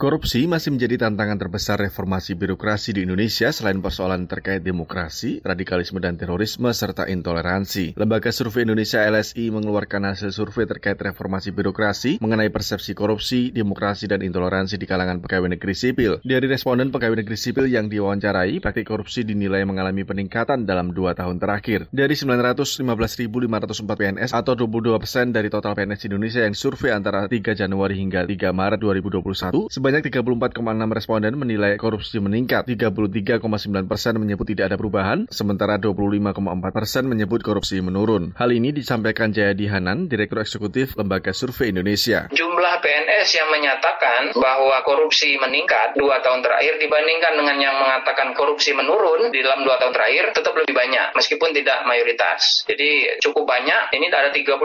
Korupsi masih menjadi tantangan terbesar reformasi birokrasi di Indonesia selain persoalan terkait demokrasi, radikalisme dan terorisme, serta intoleransi. Lembaga Survei Indonesia LSI mengeluarkan hasil survei terkait reformasi birokrasi mengenai persepsi korupsi, demokrasi, dan intoleransi di kalangan pegawai negeri sipil. Dari responden pegawai negeri sipil yang diwawancarai, praktik korupsi dinilai mengalami peningkatan dalam 2 tahun terakhir. Dari 915.504 PNS atau 22% dari total PNS Indonesia yang survei antara 3 Januari hingga 3 Maret 2021, sebanyak 34,6 responden menilai korupsi meningkat, 33,9% menyebut tidak ada perubahan, sementara 25,4% menyebut korupsi menurun. Hal ini disampaikan Jayadi Hanan, Direktur Eksekutif Lembaga Survei Indonesia. Jumlah PNS yang menyatakan bahwa korupsi meningkat 2 tahun terakhir dibandingkan dengan yang mengatakan korupsi menurun di dalam 2 tahun terakhir tetap lebih banyak, meskipun tidak mayoritas. Jadi cukup banyak, ini ada 35%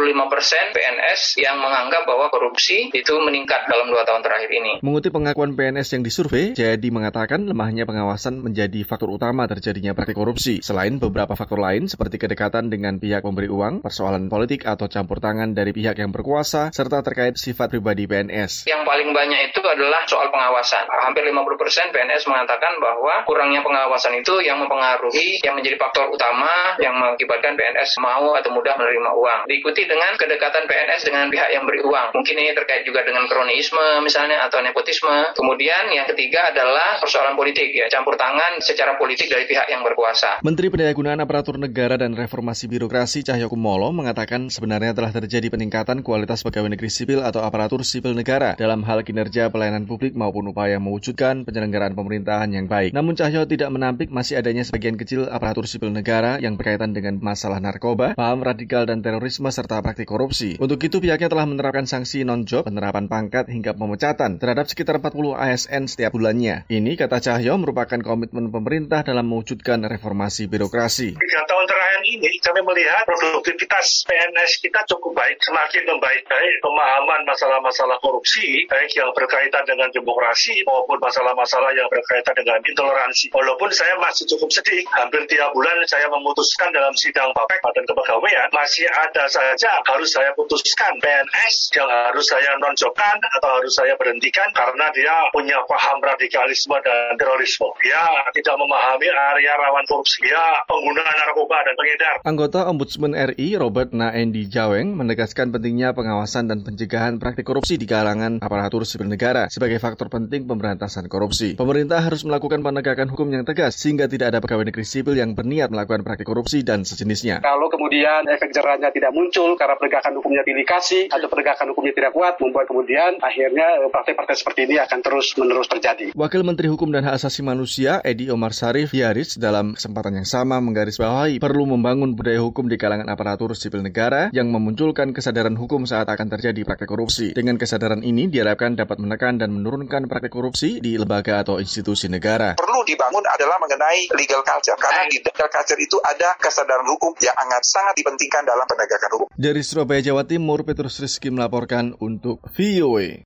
PNS yang menganggap bahwa korupsi itu meningkat dalam 2 tahun terakhir ini. Mengutip pengakuan PNS yang disurvei, Jayadi mengatakan lemahnya pengawasan menjadi faktor utama terjadinya praktik korupsi. Selain beberapa faktor lain seperti kedekatan dengan pihak pemberi uang, persoalan politik atau campur tangan dari pihak yang berkuasa, serta terkait sifat pribadi PNS. Yang paling banyak itu adalah soal pengawasan. Hampir 50% PNS mengatakan bahwa kurangnya pengawasan itu yang mempengaruhi, yang menjadi faktor utama yang mengakibatkan PNS mau atau mudah menerima uang. Diikuti dengan kedekatan PNS dengan pihak yang beri uang. Mungkin ini terkait juga dengan kronisme misalnya atau nepotisme. Kemudian yang ketiga adalah persoalan politik, ya, campur tangan secara politik dari pihak yang berkuasa. Menteri Pendayagunaan Aparatur Negara dan Reformasi Birokrasi Cahyokumolo mengatakan sebenarnya telah terjadi peningkatan kualitas pegawai negeri sipil atau aparatur sipil negara dalam hal kinerja pelayanan publik maupun upaya mewujudkan penyelenggaraan pemerintahan yang baik. Namun Cahyo tidak menampik masih adanya sebagian kecil aparatur sipil negara yang berkaitan dengan masalah narkoba, paham radikal dan terorisme serta praktik korupsi. Untuk itu pihaknya telah menerapkan sanksi non-job, penerapan pangkat hingga pemecatan terhadap sekitar 40 ASN setiap bulannya. Ini, kata Cahyo, merupakan komitmen pemerintah dalam mewujudkan reformasi birokrasi. 3 tahun terakhir ini kami melihat produktivitas PNS kita cukup baik, semakin membaik. Pemahaman masalah-masalah korupsi, baik yang berkaitan dengan demokrasi maupun masalah-masalah yang berkaitan dengan intoleransi. Walaupun saya masih cukup sedih, hampir tiap bulan saya memutuskan dalam sidang Bapek Badan Kepegawaian, masih ada saja harus saya putuskan PNS yang harus saya non-jobkan atau harus saya berhentikan karena dia punya paham radikalisme dan terorisme. Dia tidak memahami area rawan korupsi. Dia pengguna narkoba dan pengedar. Anggota Ombudsman RI Robert Naendi Jaweng menegaskan pentingnya pengawasan dan pencegahan praktik korupsi di kalangan aparatur sipil negara sebagai faktor penting pemberantasan korupsi. Pemerintah harus melakukan penegakan hukum yang tegas sehingga tidak ada pegawai negeri sipil yang berniat melakukan praktik korupsi dan sejenisnya. Kalau kemudian efek jerahnya tidak muncul karena penegakan hukumnya dilikasi atau penegakan hukumnya tidak kuat, membuat kemudian akhirnya praktik-praktik seperti ini akan terus-menerus terjadi. Wakil Menteri Hukum dan Hak Asasi Manusia Edi Omar Syarif Yaris dalam kesempatan yang sama menggarisbawahi perlu membangun budaya hukum di kalangan aparatur sipil negara yang memunculkan kesadaran hukum saat akan terjadi praktik korupsi. Dengan kesadaran ini diharapkan dapat menekan dan menurunkan praktik korupsi di lembaga atau institusi negara. Perlu dibangun adalah mengenai legal culture, karena di legal culture itu ada kesadaran hukum yang sangat dipentingkan dalam penegakan hukum. Dari Surabaya, Jawa Timur, Petrus Rizky melaporkan untuk VOA.